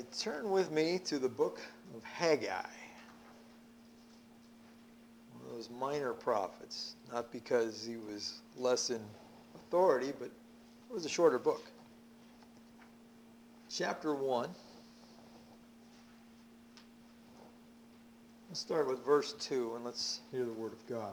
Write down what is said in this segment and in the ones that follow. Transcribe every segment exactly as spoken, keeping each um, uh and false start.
turn with me to the book of Haggai. One of those minor prophets, not because he was less in authority, but it was a shorter book. Chapter one. Let's start with verse two, and let's hear the word of God.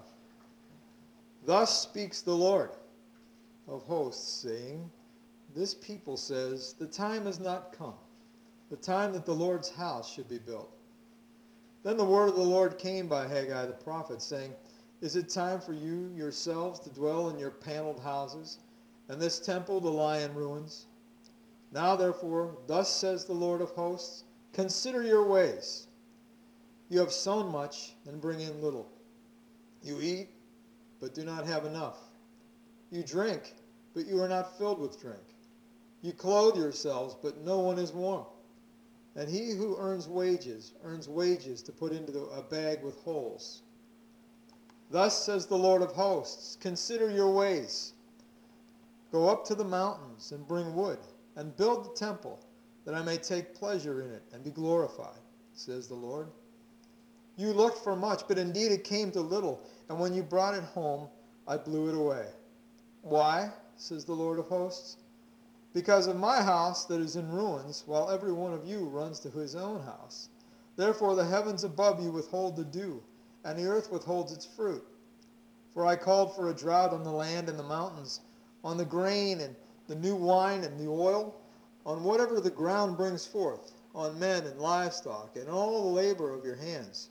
Thus speaks the Lord of hosts, saying, This people says, the time has not come, the time that the Lord's house should be built. Then the word of the Lord came by Haggai the prophet, saying, Is it time for you yourselves to dwell in your paneled houses, and this temple to lie in ruins? Now therefore, thus says the Lord of hosts, Consider your ways. You have sown much, and bring in little. You eat, but do not have enough. You drink, but you are not filled with drink. You clothe yourselves, but no one is warm. And he who earns wages, earns wages to put into a bag with holes. Thus says the Lord of hosts, Consider your ways. Go up to the mountains and bring wood, and build the temple, that I may take pleasure in it and be glorified, says the Lord. You looked for much, but indeed it came to little, and when you brought it home, I blew it away. Why, says the Lord of hosts? Because of my house that is in ruins, while every one of you runs to his own house. Therefore the heavens above you withhold the dew, and the earth withholds its fruit. For I called for a drought on the land and the mountains, on the grain and the new wine and the oil, on whatever the ground brings forth, on men and livestock, and all the labor of your hands.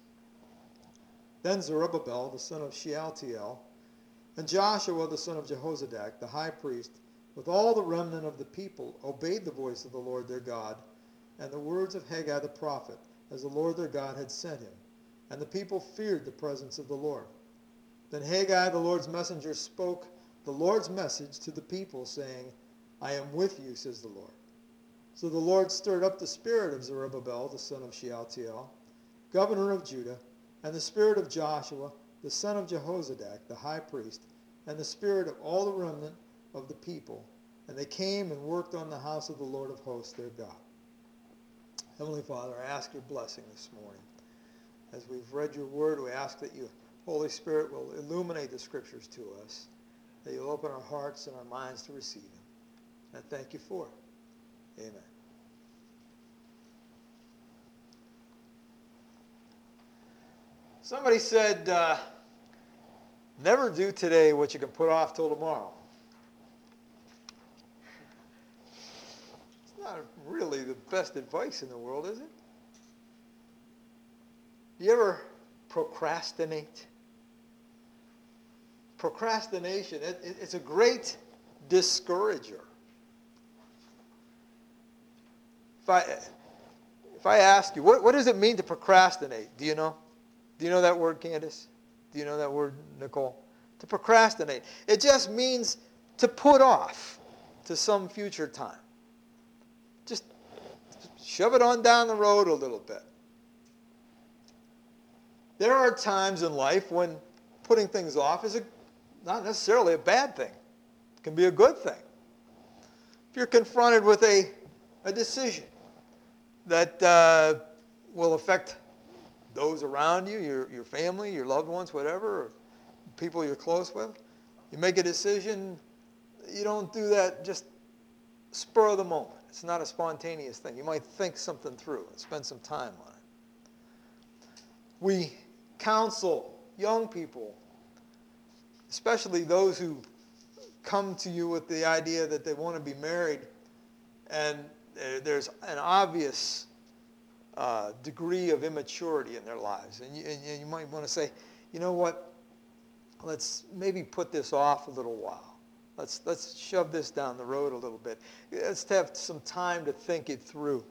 Then Zerubbabel, the son of Shealtiel, and Joshua, the son of Jehozadak, the high priest, with all the remnant of the people, obeyed the voice of the Lord their God, and the words of Haggai the prophet, as the Lord their God had sent him. And the people feared the presence of the Lord. Then Haggai, the Lord's messenger, spoke the Lord's message to the people, saying, I am with you, says the Lord. So the Lord stirred up the spirit of Zerubbabel, the son of Shealtiel, governor of Judah, and the spirit of Joshua, the son of Jehozadak, the high priest, and the spirit of all the remnant of the people. And they came and worked on the house of the Lord of hosts, their God. Heavenly Father, I ask your blessing this morning. As we've read your word, we ask that you, Holy Spirit, will illuminate the scriptures to us, that you'll open our hearts and our minds to receive them. And I thank you for it. Amen. Somebody said, uh, never do today what you can put off till tomorrow. It's not really the best advice in the world, is it? Do you ever procrastinate? Procrastination, it, it, it's a great discourager. If I, if I ask you, what, what does it mean to procrastinate? Do you know? Do you know that word, Candace? Do you know that word, Nicole? To procrastinate. It just means to put off to some future time. Just shove it on down the road a little bit. There are times in life when putting things off is a, not necessarily a bad thing. It can be a good thing. If you're confronted with a, a decision that uh, will affect those around you, your, your family, your loved ones, whatever, or people you're close with, you make a decision, you don't do that just spur of the moment. It's not a spontaneous thing. You might think something through and spend some time on it. We counsel young people, especially those who come to you with the idea that they want to be married, and there's an obvious uh, degree of immaturity in their lives. And you, and you might want to say, you know what, let's maybe put this off a little while. Let's, let's shove this down the road a little bit. Let's have some time to think it through.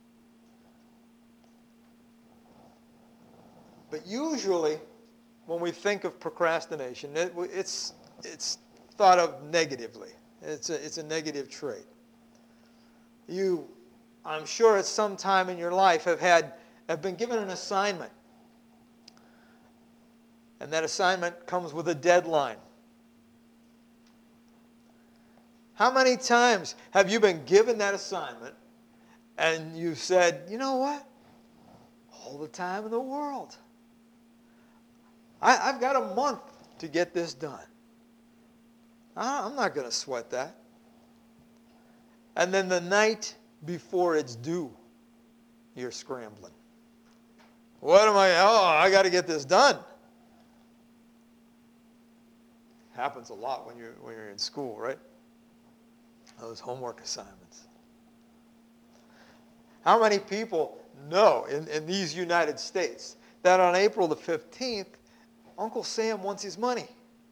But usually, when we think of procrastination, it, it's, it's thought of negatively. It's a, it's a negative trait. You, I'm sure at some time in your life, have had have been given an assignment. And that assignment comes with a deadline. How many times have you been given that assignment And you said, you know what? All the time in the world. I, I've got a month to get this done. I, I'm not going to sweat that. And then the night before it's due, you're scrambling. What am I? Oh, I got to get this done. Happens a lot when you're when you're in school, right? Those homework assignments. How many people know in, in these United States that on April the fifteenth, Uncle Sam wants his money?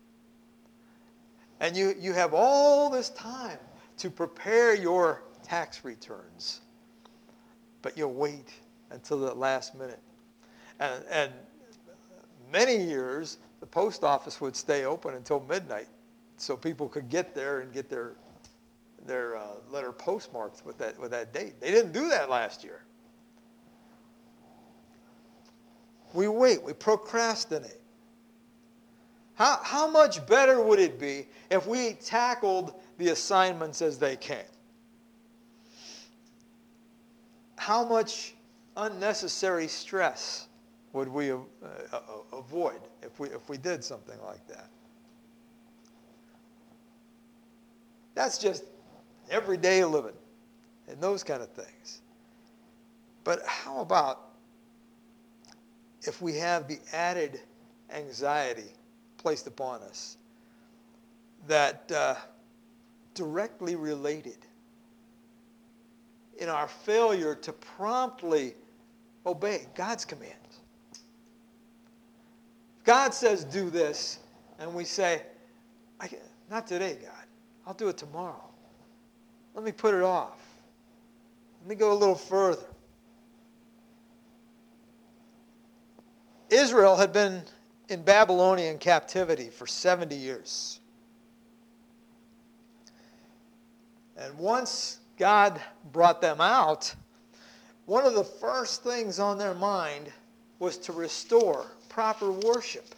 And you, you have all this time to prepare your tax returns. But you'll wait until the last minute. And, and many years, the post office would stay open until midnight so people could get there and get their, their uh, letter postmarked with that, with that date. They didn't do that last year. We wait. We procrastinate. How, how much better would it be if we tackled the assignments as they came? How much unnecessary stress would we uh, uh, avoid if we, if we did something like that? That's just everyday living and those kind of things. But how about if we have the added anxiety placed upon us that uh, directly related in our failure to promptly obey God's commands? God says do this, and we say, I can, not today, God. I'll do it tomorrow. Let me put it off. Let me go a little further. Israel had been in Babylonian captivity for seventy years. And once God brought them out, one of the first things on their mind was to restore proper worship.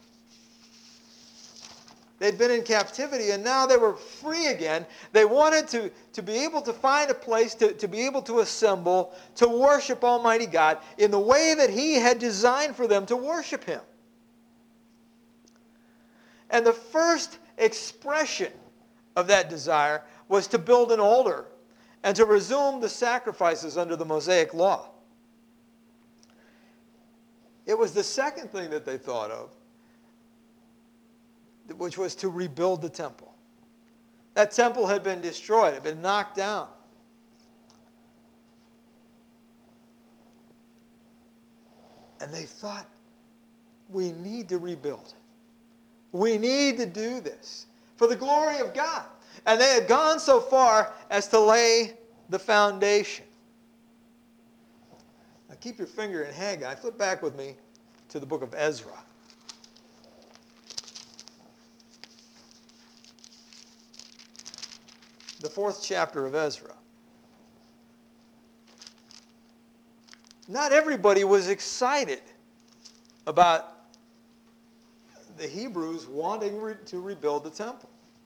They'd been in captivity and now they were free again. They wanted to, to be able to find a place to, to be able to assemble, to worship Almighty God in the way that He had designed for them to worship Him. And the first expression of that desire was to build an altar and to resume the sacrifices under the Mosaic law. It was the second thing that they thought of, which was to rebuild the temple. That temple had been destroyed, had been knocked down. And they thought, we need to rebuild. We need to do this for the glory of God. And they had gone so far as to lay the foundation. Now keep your finger in Haggai. Flip back with me to the book of Ezra. The fourth chapter of Ezra. Not everybody was excited about the Hebrews wanting re- to rebuild the temple.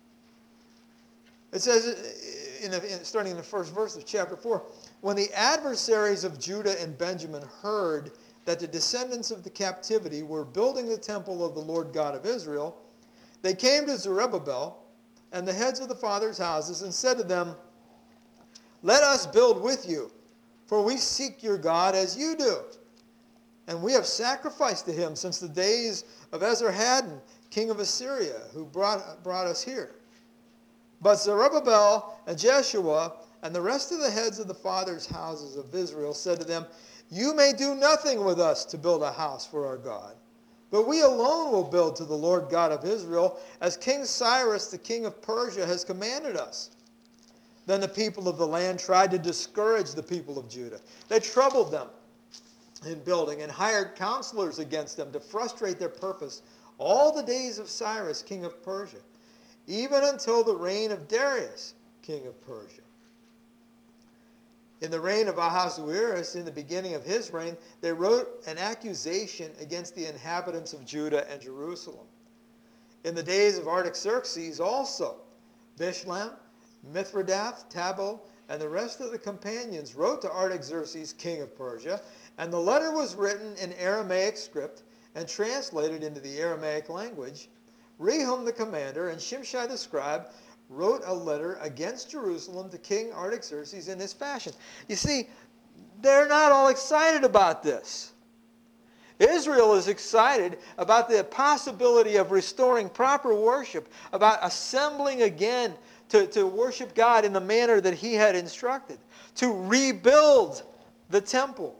It says, in the, in, starting in the first verse of chapter four, when the adversaries of Judah and Benjamin heard that the descendants of the captivity were building the temple of the Lord God of Israel, they came to Zerubbabel and the heads of the fathers' houses and said to them, let us build with you, for we seek your God as you do. And we have sacrificed to him since the days of Esarhaddon, king of Assyria, who brought, brought us here. But Zerubbabel and Jeshua and the rest of the heads of the fathers' houses of Israel said to them, you may do nothing with us to build a house for our God, but we alone will build to the Lord God of Israel, as King Cyrus, the king of Persia, has commanded us. Then the people of the land tried to discourage the people of Judah. They troubled them in building and hired counselors against them to frustrate their purpose all the days of Cyrus, king of Persia, even until the reign of Darius, king of Persia. In the reign of Ahasuerus, in the beginning of his reign, they wrote an accusation against the inhabitants of Judah and Jerusalem. In the days of Artaxerxes also, Bishlam, Mithridath, Tabal, and the rest of the companions wrote to Artaxerxes, king of Persia, and the letter was written in Aramaic script and translated into the Aramaic language. Rehum the commander and Shimshai the scribe wrote a letter against Jerusalem to King Artaxerxes in this fashion. You see, they're not all excited about this. Israel is excited about the possibility of restoring proper worship, about assembling again to, to worship God in the manner that he had instructed, to rebuild the temple.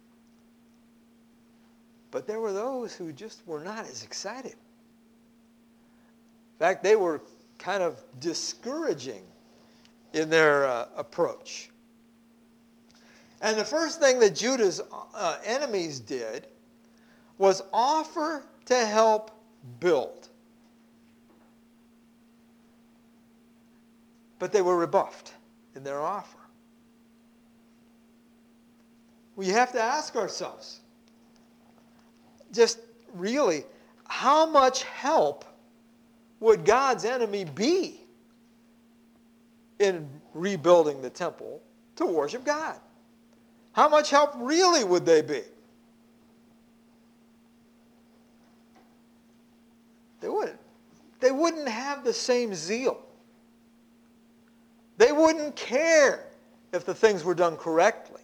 But there were those who just were not as excited. In fact, they were kind of discouraging in their uh, approach. And the first thing that Judah's uh, enemies did was offer to help build. But they were rebuffed in their offer. We have to ask ourselves, just really, how much help would God's enemy be in rebuilding the temple to worship God? How much help really would they be? They wouldn't. They wouldn't have the same zeal. They wouldn't care if the things were done correctly.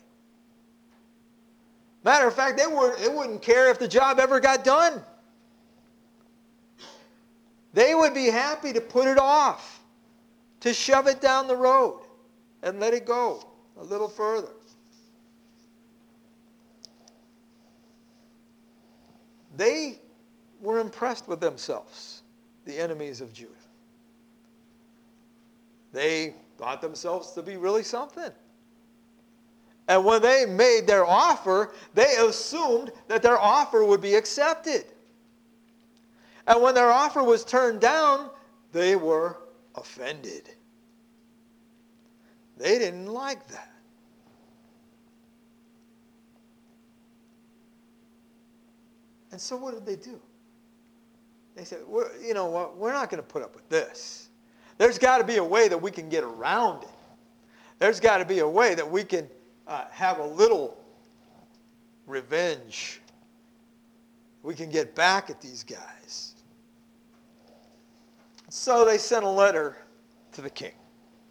Matter of fact, they, were, they wouldn't care if the job ever got done. They would be happy to put it off, to shove it down the road and let it go a little further. They were impressed with themselves, the enemies of Judah. They thought themselves to be really something. And when they made their offer, they assumed that their offer would be accepted. And when their offer was turned down, they were offended. They didn't like that. And so what did they do? They said, we're, you know what, we're not going to put up with this. There's got to be a way that we can get around it. There's got to be a way that we can uh, have a little revenge. We can get back at these guys. So they sent a letter to the king.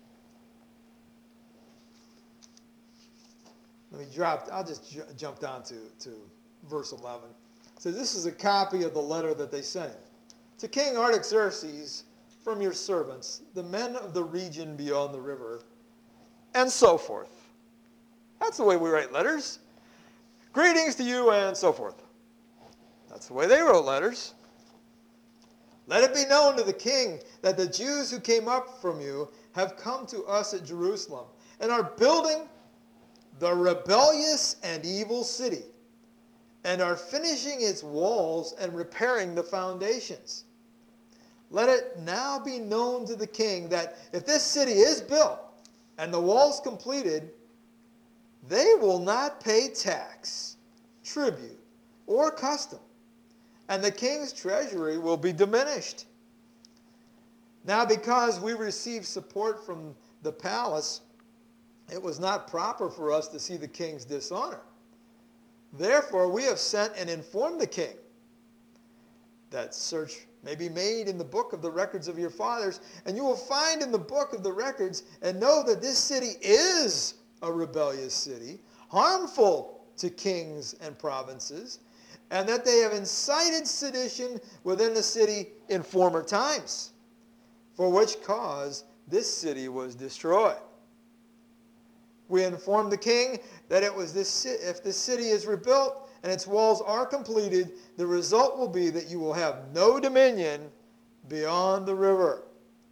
Let me drop, I'll just j- jump down to, to verse eleven. So this is a copy of the letter that they sent him. To King Artaxerxes, from your servants, the men of the region beyond the river, and so forth. That's the way we write letters. Greetings to you, and so forth. That's the way they wrote letters. Let it be known to the king that the Jews who came up from you have come to us at Jerusalem and are building the rebellious and evil city, and are finishing its walls and repairing the foundations. Let it now be known to the king that if this city is built and the walls completed, they will not pay tax, tribute, or custom, and the king's treasury will be diminished. Now, because we received support from the palace, it was not proper for us to see the king's dishonor. Therefore, we have sent and informed the king that search may be made in the book of the records of your fathers, and you will find in the book of the records and know that this city is a rebellious city, harmful to kings and provinces, and that they have incited sedition within the city in former times, for which cause this city was destroyed. We informed the king that it was this, if this city is rebuilt and its walls are completed, the result will be that you will have no dominion beyond the river.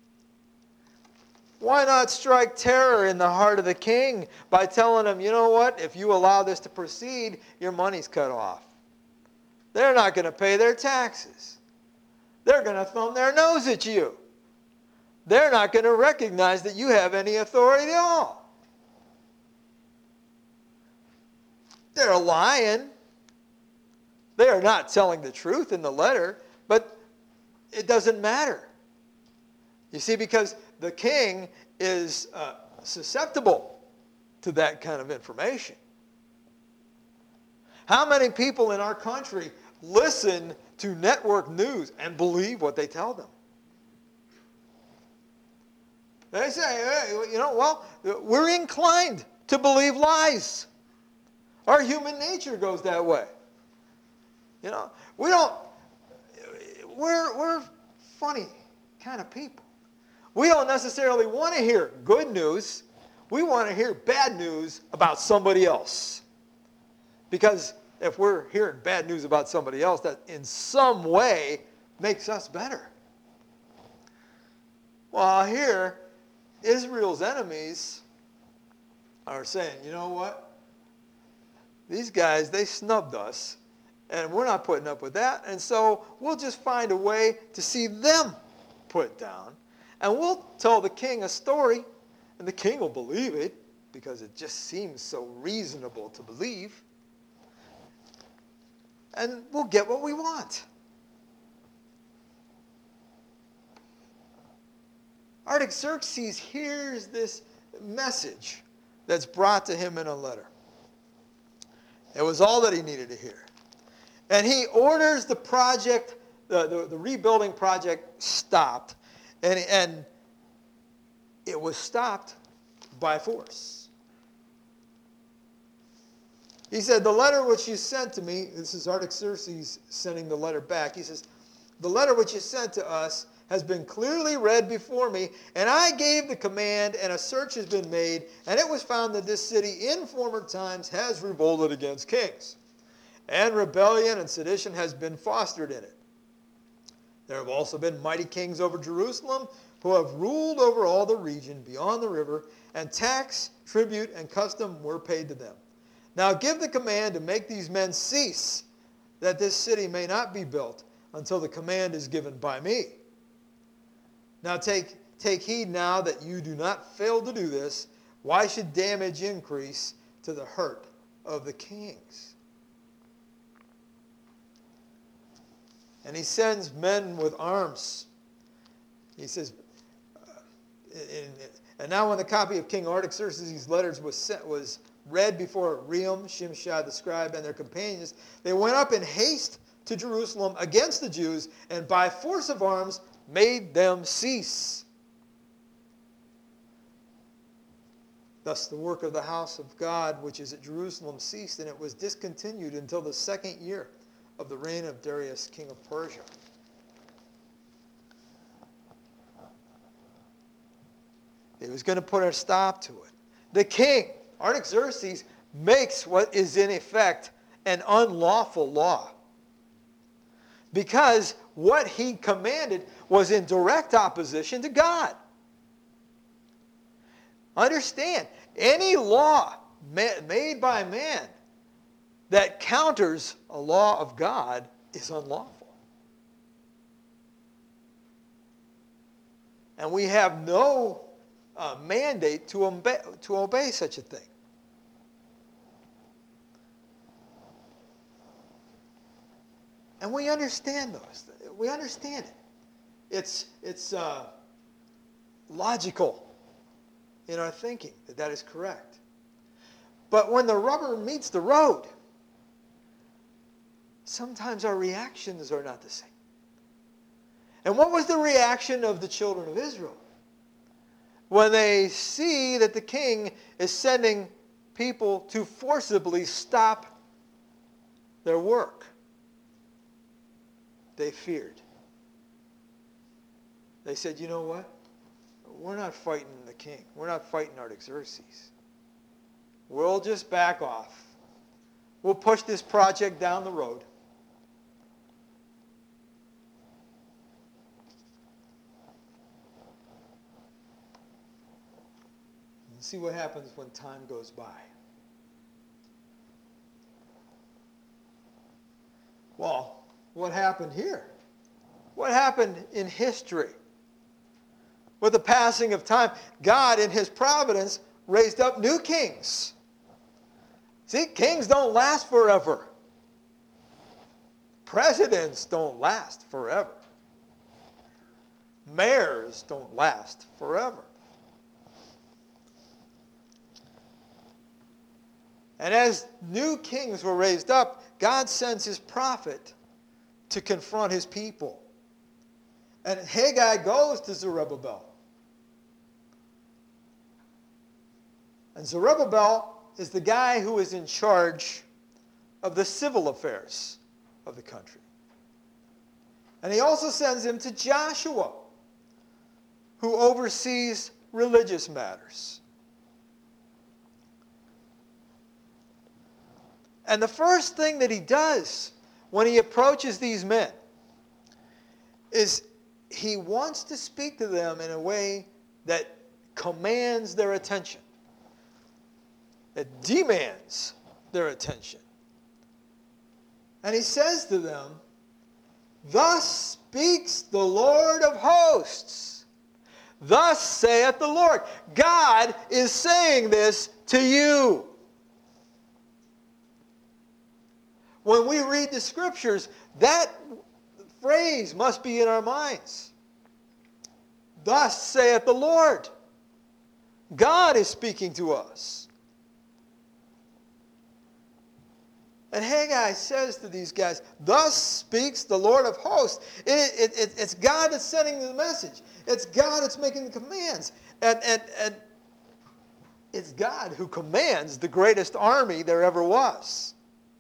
Why not strike terror in the heart of the king by telling him, you know what, if you allow this to proceed, your money's cut off. They're not going to pay their taxes. They're going to thumb their nose at you. They're not going to recognize that you have any authority at all. They're lying. They are not telling the truth in the letter, but it doesn't matter. You see, because the king is uh, susceptible to that kind of information. How many people in our country listen to network news and believe what they tell them? They say, hey, you know, well, we're inclined to believe lies. Our human nature goes that way. You know, we don't, we're, we're funny kind of people. We don't necessarily want to hear good news. We want to hear bad news about somebody else. Because if we're hearing bad news about somebody else, that in some way makes us better. Well, here, Israel's enemies are saying, you know what? These guys, they snubbed us, and we're not putting up with that, and so we'll just find a way to see them put down, and we'll tell the king a story, and the king will believe it, because it just seems so reasonable to believe, and we'll get what we want. Artaxerxes hears this message that's brought to him in a letter. It was all that he needed to hear. And he orders the project, the, the, the rebuilding project stopped. And, and it was stopped by force. He said, the letter which you sent to me, this is Artaxerxes sending the letter back. He says, the letter which you sent to us has been clearly read before me, and I gave the command, and a search has been made, and it was found that this city in former times has revolted against kings, and rebellion and sedition has been fostered in it. There have also been mighty kings over Jerusalem who have ruled over all the region beyond the river, and tax, tribute, and custom were paid to them. Now give the command to make these men cease, that this city may not be built until the command is given by me. Now take, take heed now that you do not fail to do this. Why should damage increase to the hurt of the kings? And he sends men with arms. He says, uh, in, in, and now when the copy of King Artaxerxes' letters was sent, was read before Rehum, Shimshai the scribe, and their companions, they went up in haste to Jerusalem against the Jews, and by force of arms made them cease. Thus the work of the house of God, which is at Jerusalem, ceased, and it was discontinued until the second year of the reign of Darius, king of Persia. He was going to put a stop to it. The king, Artaxerxes, makes what is in effect an unlawful law. Because what he commanded was in direct opposition to God. Understand, any law made by man that counters a law of God is unlawful. And we have no uh, mandate to obey, to obey such a thing. And we understand those. We understand it. It's, it's uh, logical in our thinking that that is correct. But when the rubber meets the road, sometimes our reactions are not the same. And what was the reaction of the children of Israel? When they see that the king is sending people to forcibly stop their work, they feared. They said, you know what? We're not fighting the king. We're not fighting Artaxerxes. We'll just back off. We'll push this project down the road. And see what happens when time goes by. Well, what happened here? What happened in history? With the passing of time, God in his providence raised up new kings. See, kings don't last forever. Presidents don't last forever. Mayors don't last forever. And as new kings were raised up, God sends his prophet to confront his people. And Haggai goes to Zerubbabel. And Zerubbabel is the guy who is in charge of the civil affairs of the country. And he also sends him to Joshua, who oversees religious matters. And the first thing that he does when he approaches these men is he wants to speak to them in a way that commands their attention, that demands their attention. And he says to them, "Thus speaks the Lord of hosts. Thus saith the Lord." God is saying this to you. When we read the scriptures, that phrase must be in our minds. Thus saith the Lord. God is speaking to us. And Haggai says to these guys, "Thus speaks the Lord of hosts." It, it, it, it's God that's sending the message. It's God that's making the commands. And, and, and it's God who commands the greatest army there ever was.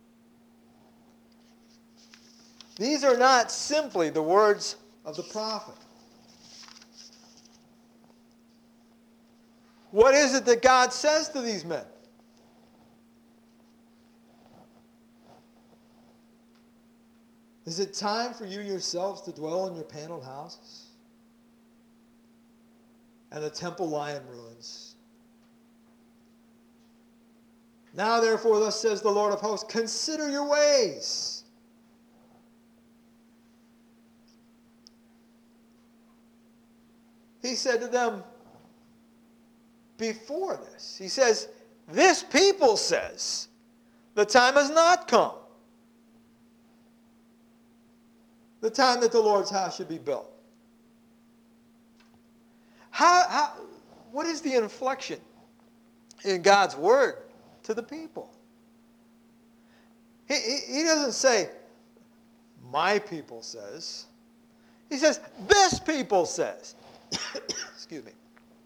These are not simply the words of the prophet. What is it that God says to these men? Is it time for you yourselves to dwell in your paneled houses? And the temple lie in ruins. Now therefore, thus says the Lord of hosts, consider your ways. He said to them before this, he says, this people says, the time has not come. The time that the Lord's house should be built. How, how, what is the inflection in God's word to the people? He, he, he doesn't say, my people says. He says, this people says. Excuse me.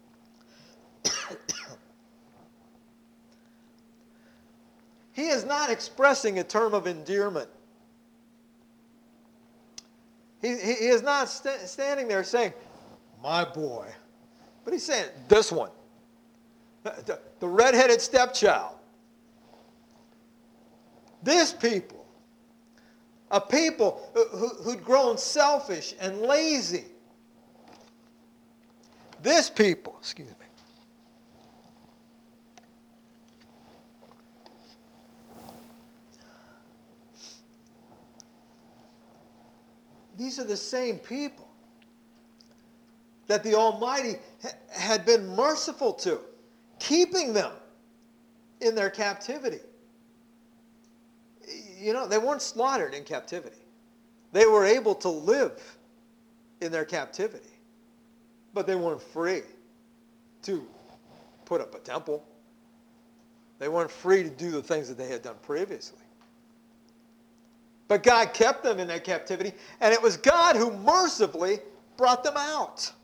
He is not expressing a term of endearment. He, he, he is not st- standing there saying, my boy. But he's saying, this one. The, the, the red-headed stepchild. This people. A people who, who'd grown selfish and lazy. This people, excuse me. These are the same people that the Almighty ha- had been merciful to, keeping them in their captivity. You know, they weren't slaughtered in captivity. They were able to live in their captivity. But they weren't free to put up a temple. They weren't free to do the things that they had done previously. But God kept them in that captivity, and it was God who mercifully brought them out.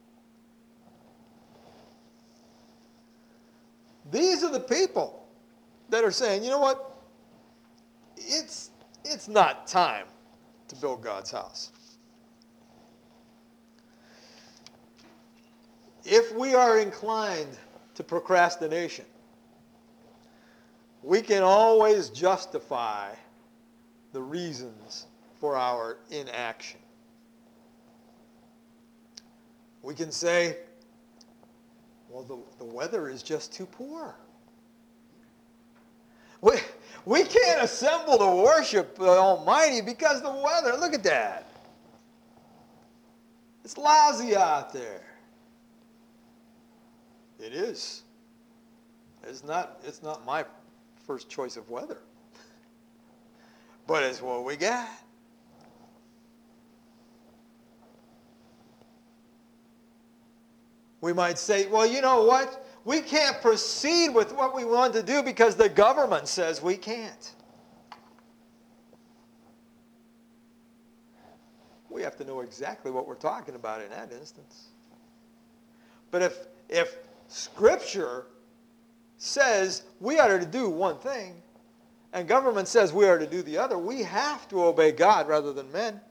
These are the people that are saying, you know what? It's, it's not time to build God's house. If we are inclined to procrastination, we can always justify the reasons for our inaction. We can say, well, the, the weather is just too poor. We, we can't assemble to worship the Almighty because the weather, look at that. It's lousy out there. It is. It's not, it's not my first choice of weather. But it's what we got. We might say, well, you know what? we can't proceed with what we want to do because the government says we can't. We have to know exactly what we're talking about in that instance. But if, if Scripture says we are to do one thing, and government says we are to do the other, we have to obey God rather than men.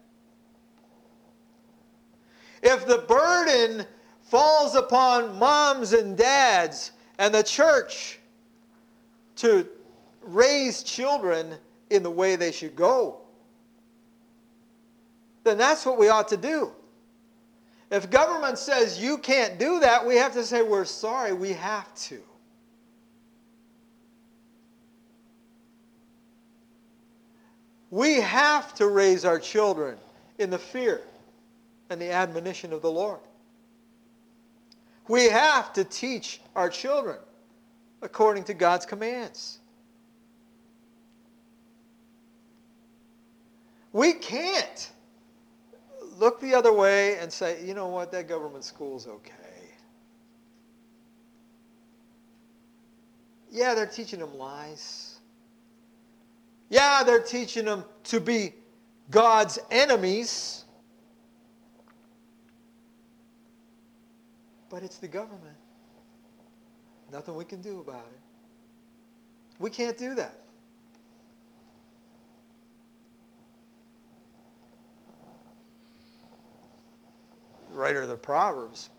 If the burden falls upon moms and dads and the church to raise children in the way they should go, then that's what we ought to do. If government says you can't do that, we have to say we're sorry, we have to. We have to raise our children in the fear and the admonition of the Lord. We have to teach our children according to God's commands. We can't look the other way and say, you know what, that government school's okay. Yeah, they're teaching them lies. Yeah, they're teaching them to be God's enemies. But it's the government. Nothing we can do about it. We can't do that. The writer of the Proverbs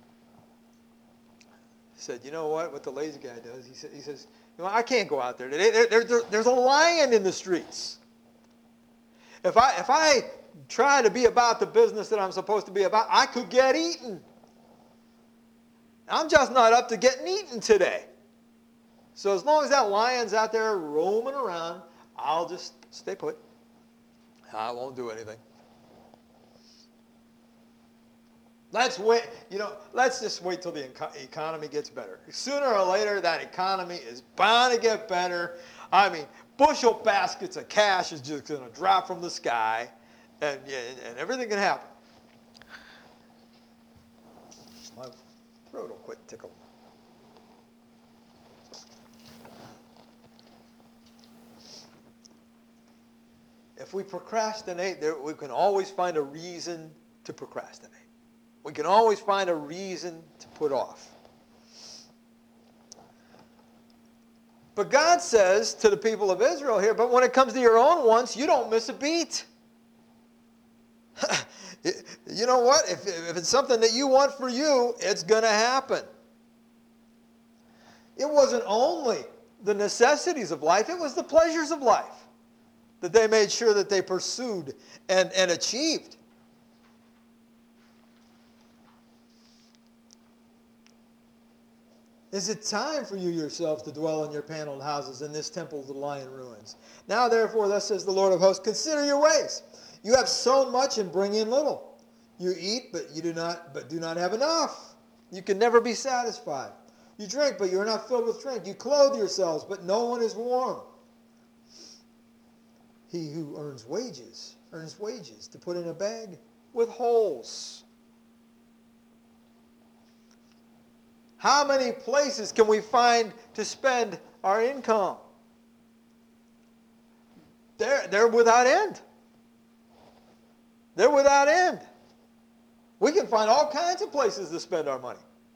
said, you know what, what the lazy guy does? He, said, he says, you know, I can't go out there today. There, there, there, there's a lion in the streets. If I, if I try to be about the business that I'm supposed to be about, I could get eaten. I'm just not up to getting eaten today. So as long as that lion's out there roaming around, I'll just stay put. I won't do anything. Let's wait, you know, let's just wait till the economy gets better. Sooner or later, that economy is bound to get better. I mean, bushel baskets of cash is just going to drop from the sky, and, and everything can happen. My throat will quit tickling. If we procrastinate, there, we can always find a reason to procrastinate. We can always find a reason to put off. But God says to the people of Israel here, but when it comes to your own wants, you don't miss a beat. You know what? If, if it's something that you want for you, it's going to happen. It wasn't only the necessities of life, it was the pleasures of life that they made sure that they pursued and, and achieved. Is it time for you yourselves to dwell in your paneled houses in this temple to lie in ruins? Now therefore, thus says the Lord of hosts, consider your ways. You have sown much and bring in little. You eat, but you do not, but do not have enough. You can never be satisfied. You drink, but you are not filled with drink. You clothe yourselves, but no one is warm. He who earns wages, earns wages to put in a bag with holes. How many places can we find to spend our income? They're, they're without end. They're without end. We can find all kinds of places to spend our money.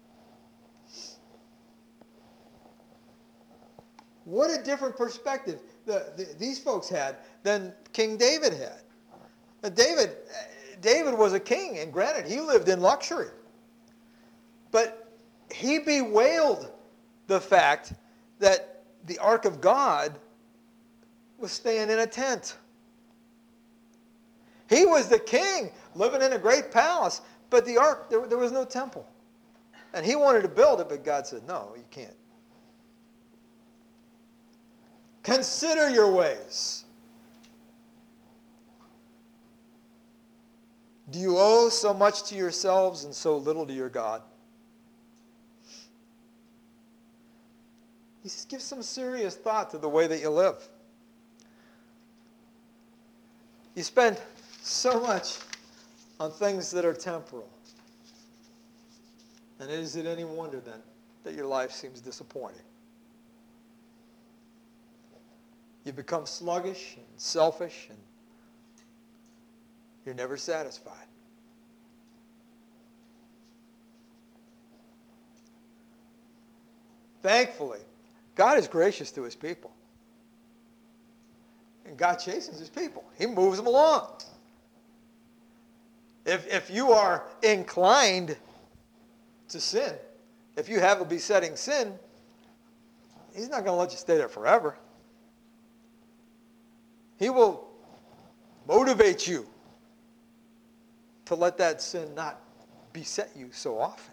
What a different perspective the, the, these folks had than King David had. Now, David, David was a king, and granted, he lived in luxury. But he bewailed the fact that the Ark of God was staying in a tent. He was the king, living in a great palace, but the Ark, there, there was no temple. And he wanted to build it, but God said, no, you can't. Consider your ways. Do you owe so much to yourselves and so little to your God? He says, give some serious thought to the way that you live. You spend so much on things that are temporal. And is it any wonder then that your life seems disappointing. You become sluggish and selfish, and you're never satisfied. Thankfully, God is gracious to his people. And God chastens his people. He moves them along. If, if you are inclined to sin, if you have a besetting sin, he's not going to let you stay there forever. He will motivate you to let that sin not beset you so often.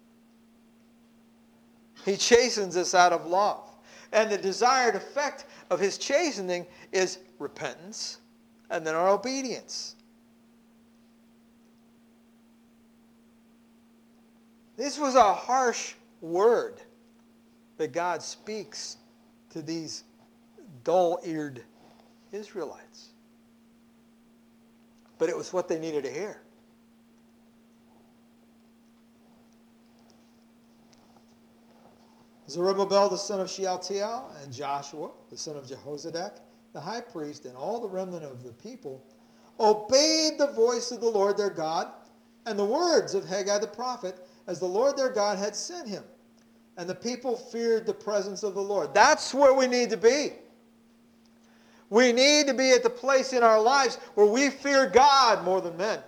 He chastens us out of love. And the desired effect of his chastening is repentance and then our obedience. This was a harsh word that God speaks to these dull-eared Israelites. But it was what they needed to hear. Zerubbabel the son of Shealtiel and Joshua the son of Jehozadak, the high priest, and all the remnant of the people obeyed the voice of the Lord their God and the words of Haggai the prophet, as the Lord their God had sent him. And the people feared the presence of the Lord. That's where we need to be. We need to be at the place in our lives where we fear God more than men.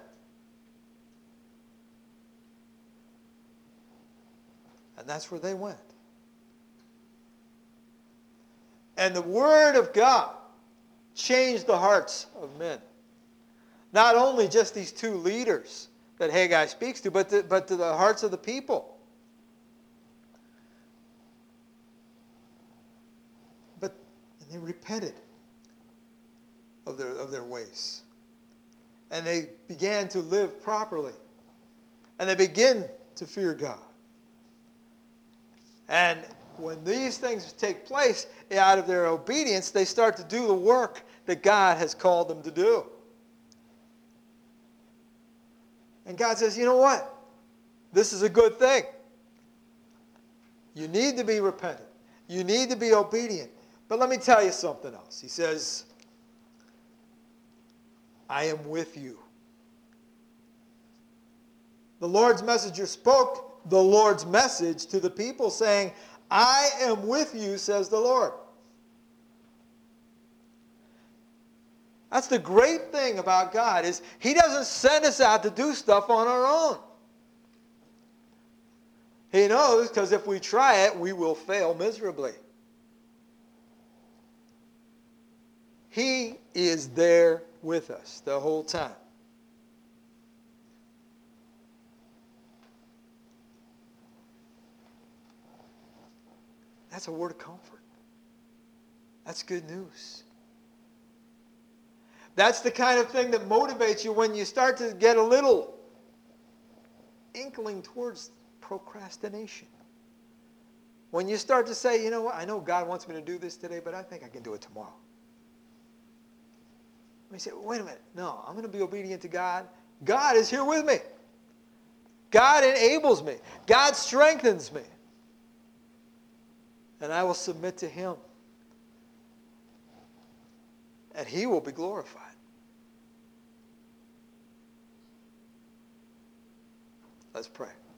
And that's where they went. And the Word of God changed the hearts of men. Not only just these two leaders that Haggai speaks to, but to, but to the hearts of the people. But and they repented of their, of their ways. And they began to live properly. And they begin to fear God. And when these things take place out of their obedience, they start to do the work that God has called them to do. And God says, you know what? This is a good thing. You need to be repentant. You need to be obedient. But let me tell you something else. He says, I am with you. The Lord's messenger spoke the Lord's message to the people, saying, I am with you, says the Lord. That's the great thing about God, is he doesn't send us out to do stuff on our own. He knows, because if we try it, we will fail miserably. He is there with us the whole time. That's a word of comfort. That's good news. That's the kind of thing that motivates you when you start to get a little inkling towards procrastination. When you start to say, you know what, I know God wants me to do this today, but I think I can do it tomorrow. When you say, wait a minute, no, I'm going to be obedient to God. God is here with me. God enables me. God strengthens me. And I will submit to him. And he will be glorified. Let's pray.